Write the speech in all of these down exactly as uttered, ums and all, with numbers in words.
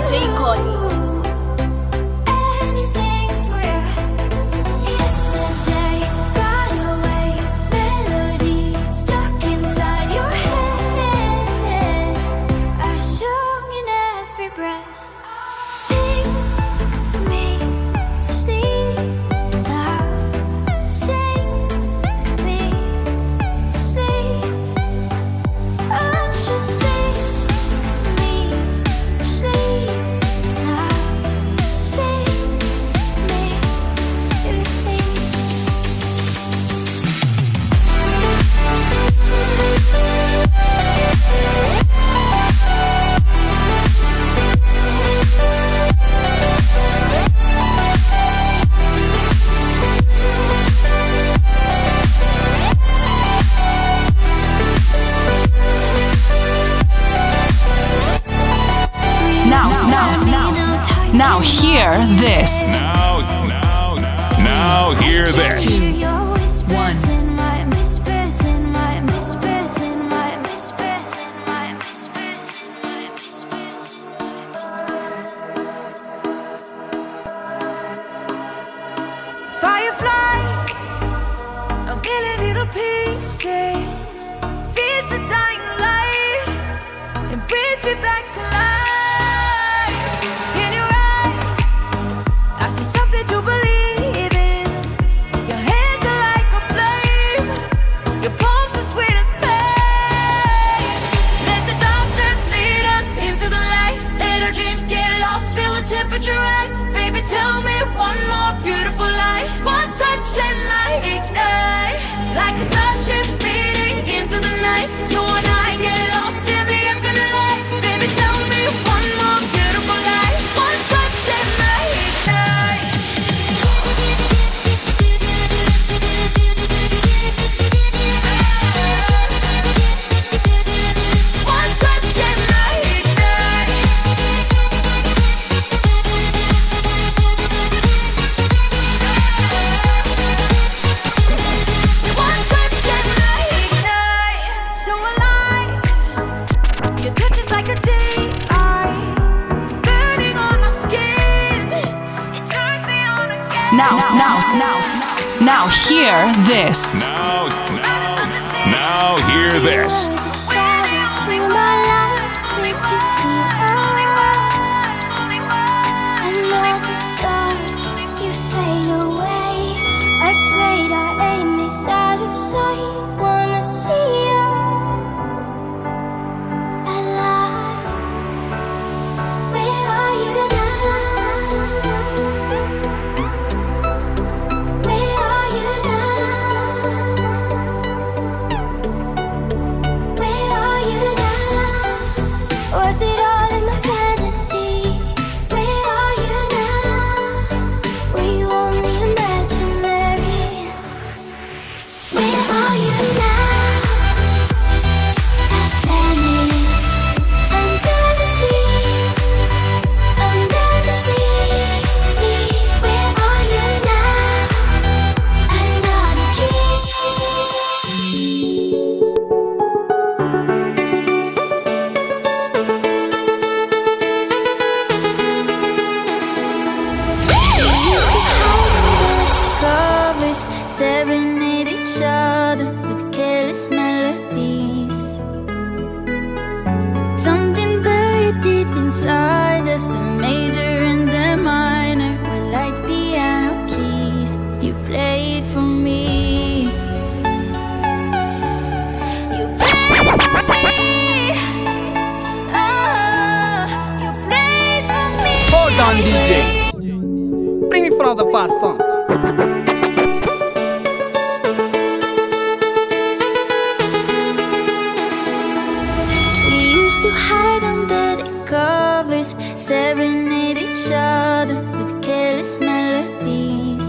J Connie. Now hear this. Now, now, now hear this. One. Fireflies, a million little pieces, feeds the dying light and brings me back to life. Baby, tell me one more beautiful lie. One touch and I ignite, like a starship speeding into the night. You and I get lost in the infinite lights. Baby, tell me one more beautiful lie. One touch and I ignite. One touch and I ignite. Now, now, now, now hear this. Now, now, now hear this. Serenade each other with careless melodies. Something buried deep inside us, the major and the minor were like piano keys. You played for me. You played for me. Oh, you played for me. Hold on, D J. Bring it from the fast song. Hide under the covers, serenade each other with careless melodies.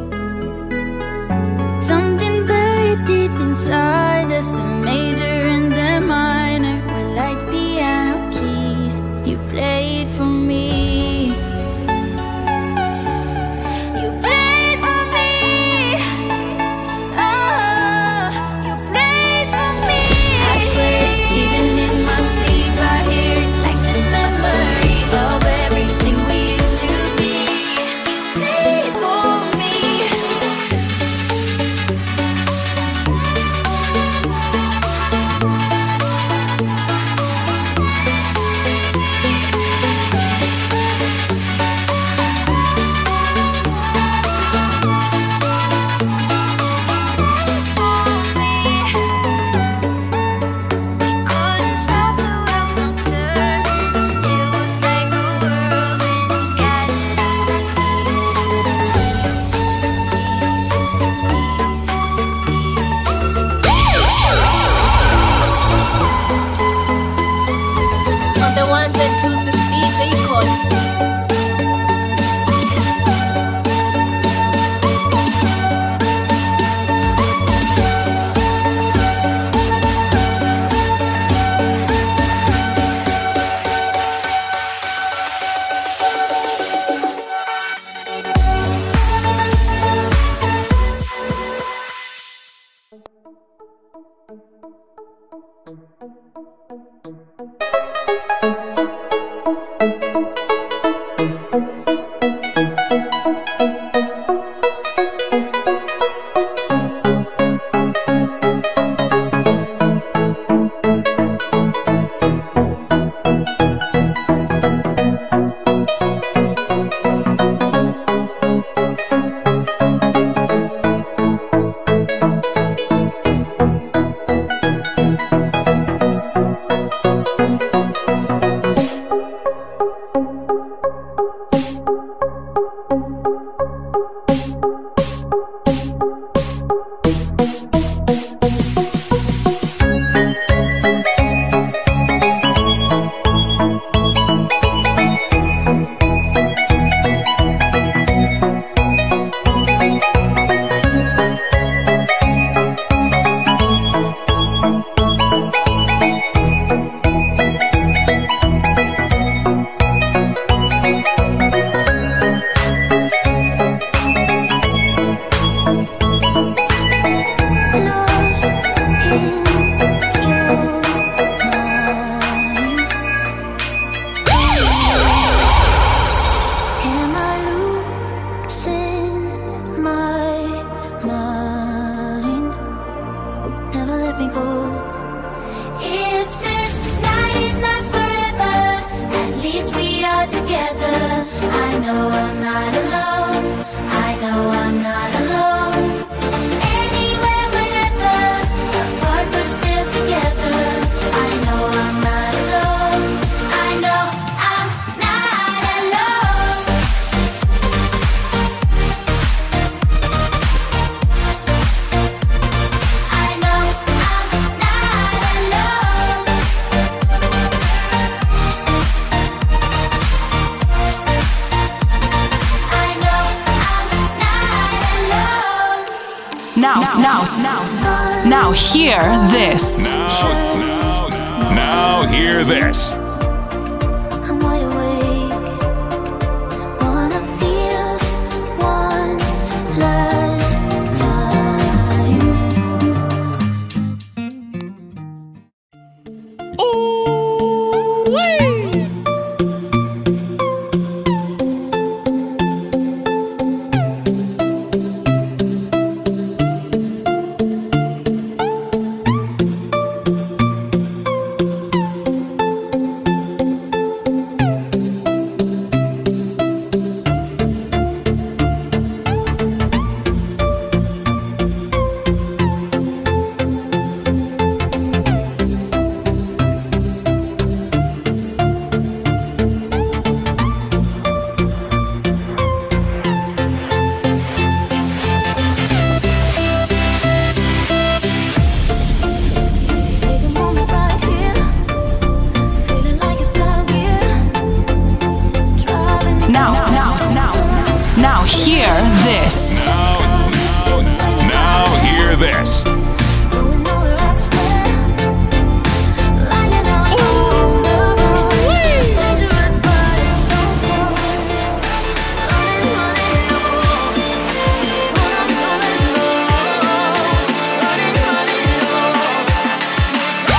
Something buried deep inside us, the major and the minor were like piano keys. You played for me. You played for me. Oh, you played for me. I swear, even in my sleep I hear it like the memory of every now, now hear this. Now, now, now hear this. I'm wide awake. Wanna feel one last time. Take a moment right here, feeling like it's out here. Driving Now, now, now, now hear this. Now, now, now hear this. going nowhere, I swear. Lying on dangerous, but it's so far. Running, running low, running, running low, running, running low.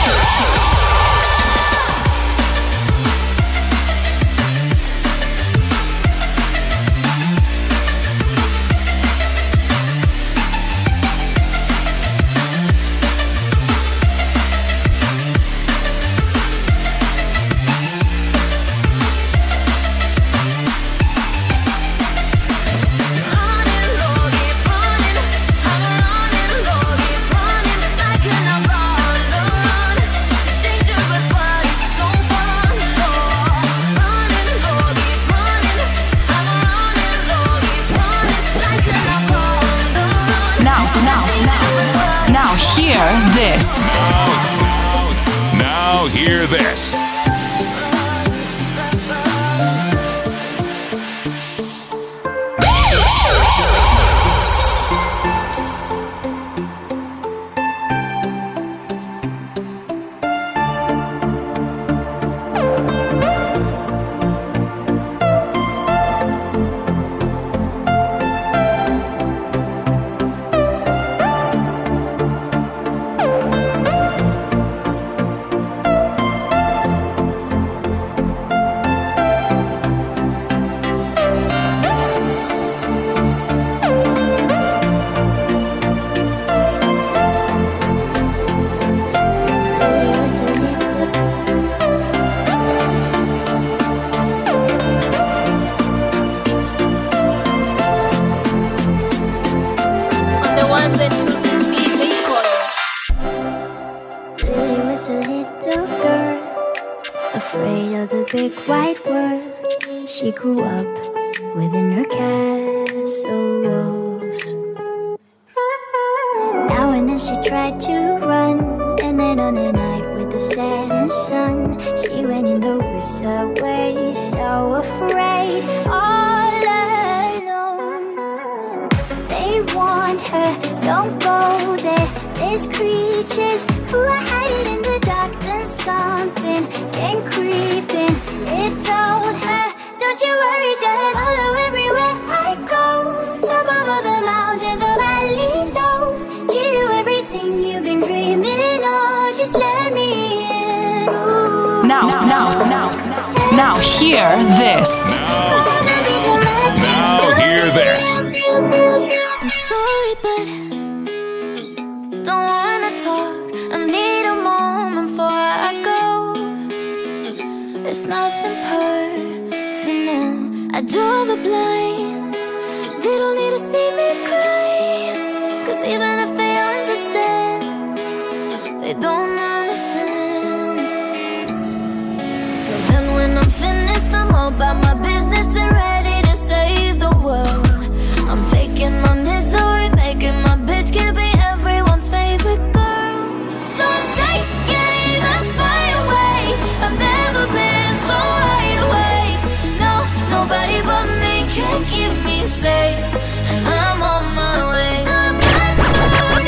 Running low, keep running. I'm running low, keep running. Like an outlaw, dangerous, but it's so fun. Running low, keep running. I'm running low, keep running. Like an outlaw. Now, now, now, now hear this. Now hear this. On the ones and twos with D J Cole. Lily was a little girl, afraid of the big white world. She grew up within her castle walls. Now and then she tried to run, and then on the night with the setting sun, she went in the woods away, so afraid, all alone. They warned her, don't go there. There's creatures who are hiding in the dark. Then something came creeping. It told her, don't you worry, just follow everywhere I go. Top of all the mountains, the valley low. Give you everything you've been dreaming of. Just let me in. Ooh. Now, now, now, now hear this. Now hear this. I'm sorry, but don't wanna talk. I need a moment before I go. It's nothing personal. I draw the blinds. They don't need to see me cry. Cause even if they understand, they don't understand. So then when I'm finished, I'm all about my business and ready to save the world. I'm taking my misery, making my bitch can be everyone's favorite girl. So take aim and fire away. I've never been so wide awake. No, nobody but me can keep me safe, and I'm on my way. The bad moon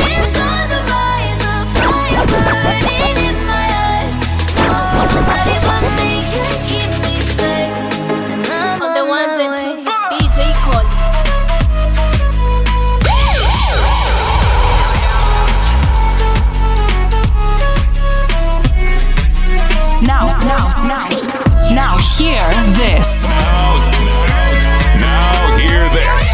now, now, now, now hear this. Now, now hear this.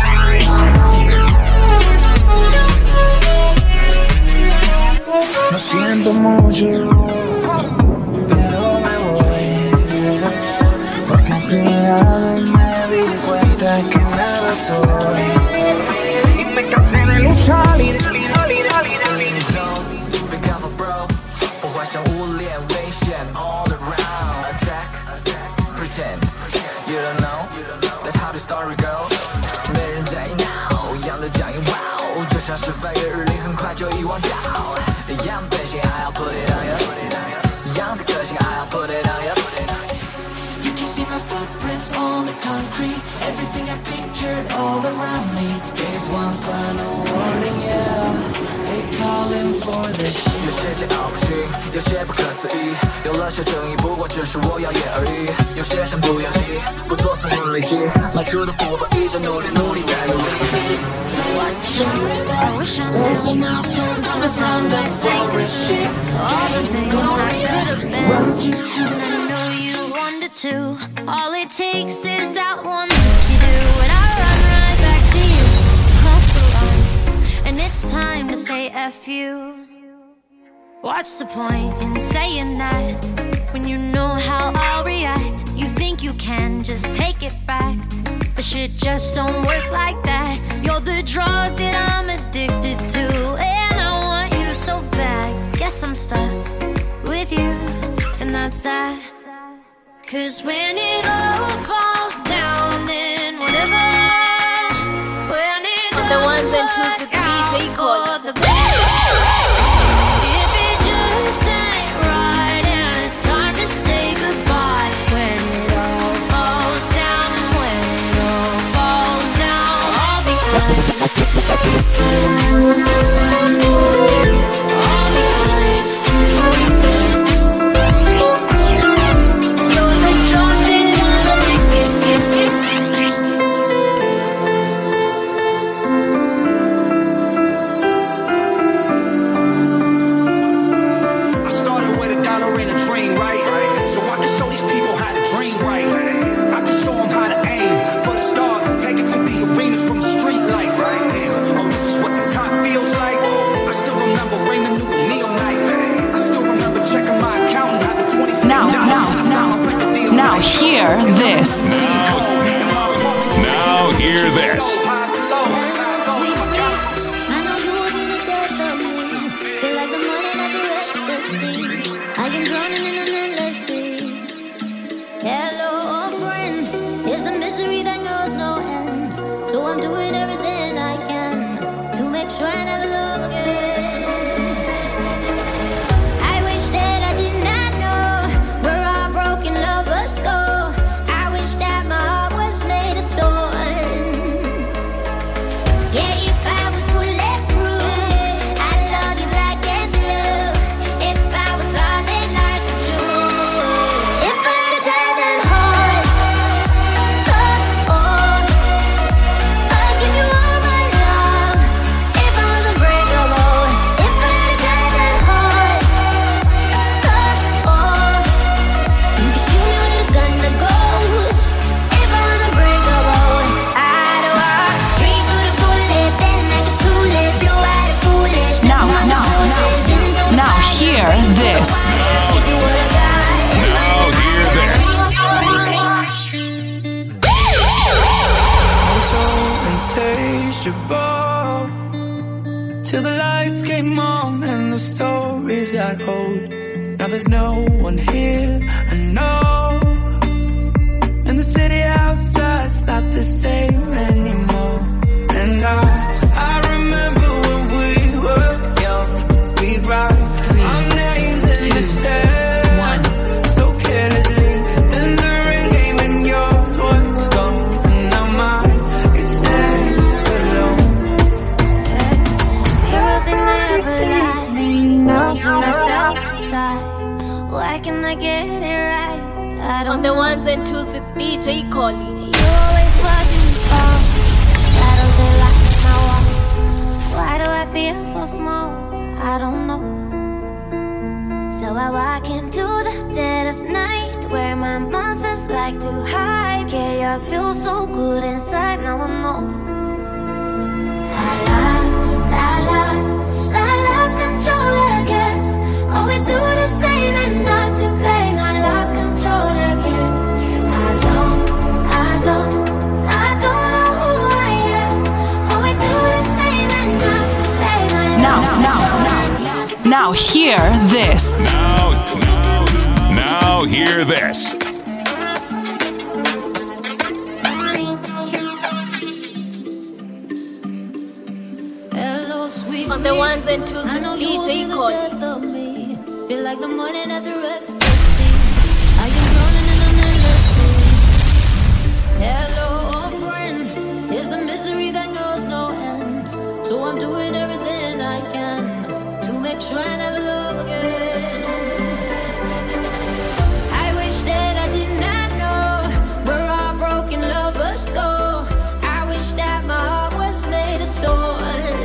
Lo siento mucho, pero me voy, porque a tu lado me di cuenta que nada soy. Y me cansé de luchar y de lidiar, lidiar, lidiar, lidiar. Be careful, bro. 不幻想无脸危险 all around. Attack, pretend you don't know. That's how the story goes. 没人在意 now， 一样的僵硬 wow， 就像是翻越日历，很快就遗忘掉。一样的背心 ，I put it on you。一样的个性 ，I put it on you。You can see my footprints on the concrete. Everything I pictured all around me. Gave one final warning, yeah. They calling for this shit. 有些桀骜不驯，有些不可思议。有了些争议，不过只是我耀眼而已。有些身不由己，不做损人利己。迈出的步伐一直努力，努力再努力。 There's a milestone coming from the forest ship. All the things I could have been, and I know you wanted to. All it takes is that one look you do, and I run right back to you, across the line. And it's time to say F you. What's the point in saying that when you know how I'll react? You think you can just take it back, but shit just don't work like that. You're the drug that I'm addicted to, and I want you so bad. Guess I'm stuck with you, and that's that. Cause when it all falls down, then whatever. When it On the ones and twos with D J Cole. the best. If it just ain't right, and it's time to say goodbye. When it all falls down, when it all falls down, I'll be fine. I'll be fine. You're the drug that I'm addicted to. I started with a dollar and a dream, right? So I can show these people how to dream, right? I can show them how to aim for the stars and take it to the arenas from the street lights. Damn, oh, this is what the top feels like. I still remember Raymond Noodle meal nights. I still remember checking my account and having twenty-six Now, dollars now, when I signed my record deal. Now hear this. Now hear this. I know you want me to death of me. Feel like the money that you ecstasy. I can drown in an endless sea. Hello, old friend. Here's the misery that knows no end. So I'm doing everything I can to make sure I never love again. I wish that I did not know where our broken lovers go. I wish that my heart was made of stone. Yeah, if I was bulletproof, I'd love you black and blue. If I was solid like a Jew. If I had a diamond heart, oh, oh, I'd give you all my love. If I was unbreakable, if I had a diamond heart, oh, oh, you could shoot me with a gun to go. If I was unbreakable, I'd walk straight through the bullet, then like a tulip, blue eyed and foolish. Now, now, now, now hear this. Now hear this. So insatiable till the lights came on and the stories got old. Now there's no one here, I know, and the city outside's not the same anymore. And I, I remember when we were young, we'd write our names in the sand so carelessly. Then the ring came and yours was gone, and now mine, it stands alone. Everything that ever lies me now from myself inside. Why can I get it right? I don't On the know. ones and twos with D J Cole. You always watching me fall. Shadows they light my walk. Why do I feel so small? I don't know. So I walk into the dead of lies feel so good inside, now I know. I lost, I lost, I lost control again. Always do the same and not to blame. I lost control again. I don't, I don't, I don't know who I am. Always do the same and not to blame. I Now, lost now, control now, now hear this. Now, now, now hear this. Hello, sweet On the ones and twos with D J Cole. Feel like the morning after ecstasy. I am drowning in an endless sea. Hello, old friend. Here's a misery that knows no end. So I'm doing everything I can to make sure I never love again. I wish that I did not know where our broken lovers go. I wish that my heart was made of stone.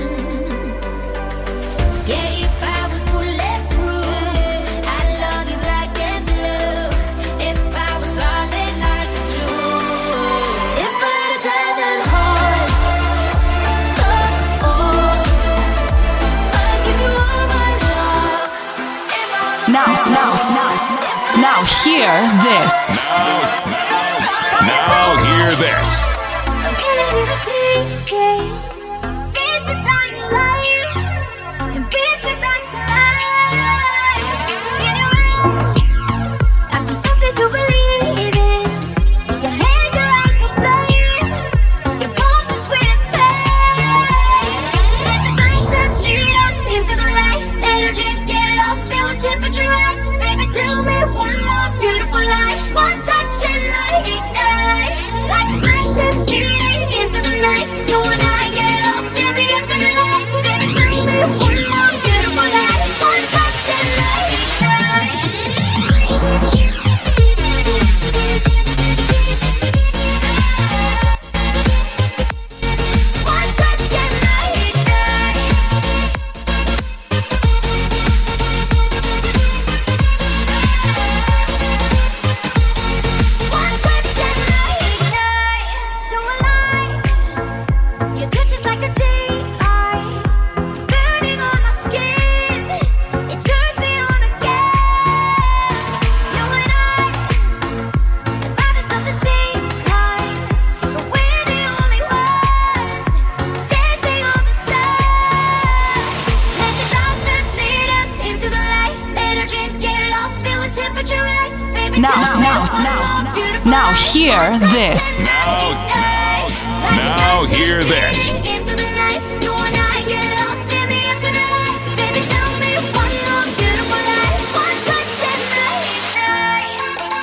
Yeah, if I was bulletproof, I'd love you black and blue. If I was solid like a Jew. If I had a diamond heart, oh, oh, I'd give you all my love. If I was a Now, now, now, now hear this. Now, now hear this. I'm killing in pieces. Feeds the dying light and brings me back to life. In your arms, I see something to believe in. Your hands are like a flame. Your palms are sweet as pain. Let the darkness lead us into the light. Let our dreams get lost, feel the temperature rise. Baby, tell me one more beautiful lie. One touch and I ignite. Like a flash's speeding into the night. You and I get lost in the infinite light. Baby, tell me one more beautiful lie. One touch and I ignite. One touch and I ignite. One touch and I ignite. So alive. Your touch is like a daylight, burning on my skin. It turns me on again. You and I, survivors of the same kind, but we're the only ones dancing on the side. Let the darkness lead us into the light. Let our dreams get lost, feel the temperature rise. Baby, Now, tell me now, one now, more beautiful now lie. hear One touch this. and I ignite. Like a Now flash hear of this. speeding into the night. You and I get lost in the infinite light. Baby, tell me one more beautiful lie. One touch and I ignite.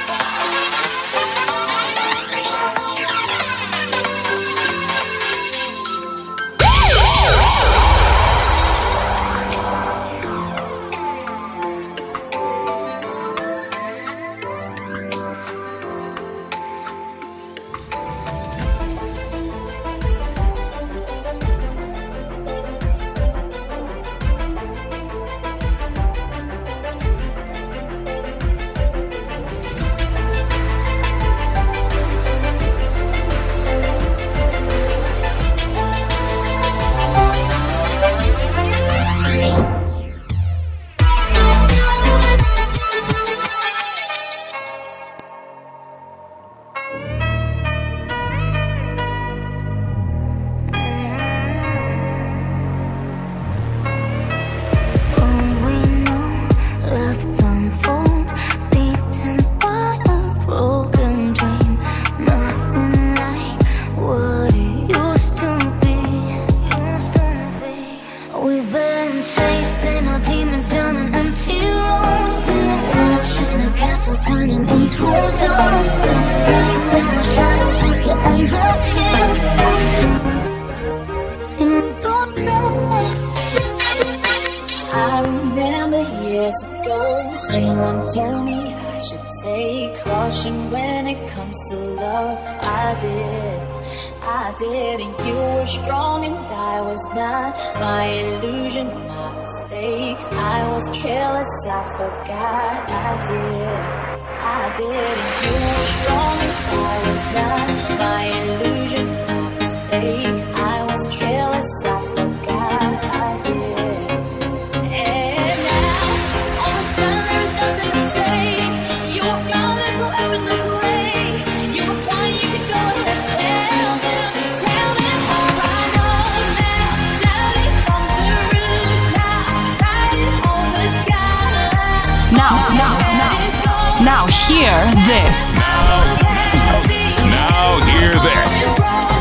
Left untold, beaten by a broken dream. Nothing like what it used to be. We've been chasing our demons down an empty road. Been watching a castle turning into dust. Escaping our shadows just to end up here. And we don't know. I remember years ago, someone told me I should take caution when it comes to love. I did, I did, and you were strong and I was not. My illusion, my mistake. I was careless, I forgot. I did, I did, and you were strong and I was not. My now hear this. Now hear this.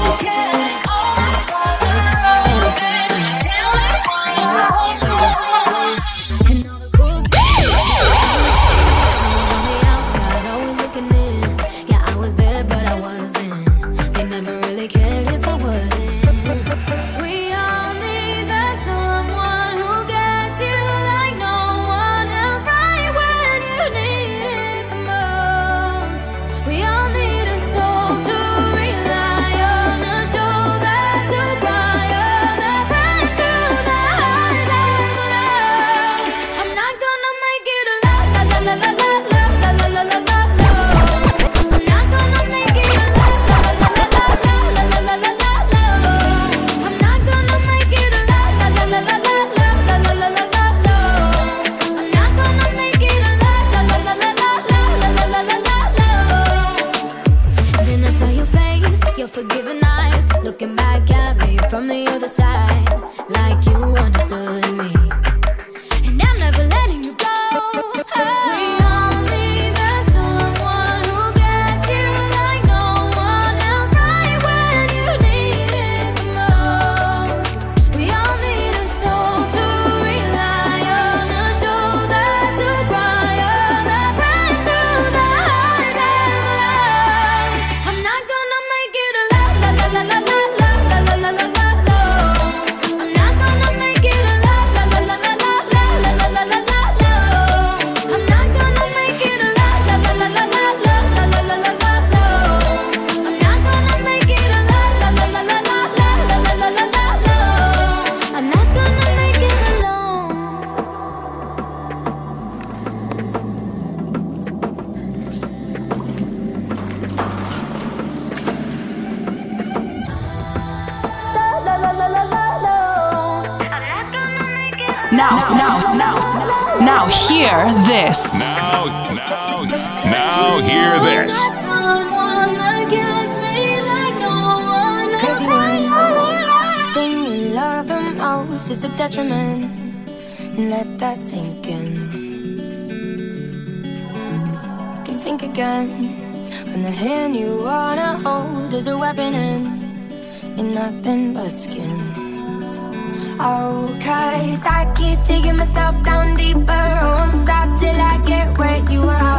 Forgiving eyes looking back at me from the other side, like you understood me, and I'm never letting you go. We all need that someone who gets you like no one else, right when you need it the most. We all need a soul to rely on, a shoulder to cry on, a friend through the highs and the lows. I'm not gonna make it alone. La la la la la la la la la la la. I'm not gonna make it a la la la la la la la la la la la la. I'm not gonna make it a la la la la la la la la la la la la. I'm not gonna make it a la la la la la la la la la la la. I'm not gonna make it alone. Now, now, now, now hear this. Now, now, now hear this. Someone that gets me like no one else. The thing you love the most is the detriment. Let that sink in. You can think again when the hand you wanna hold is a weapon and you're nothing but skin. Oh, cause I keep digging myself down deeper. I won't stop till I get where you are.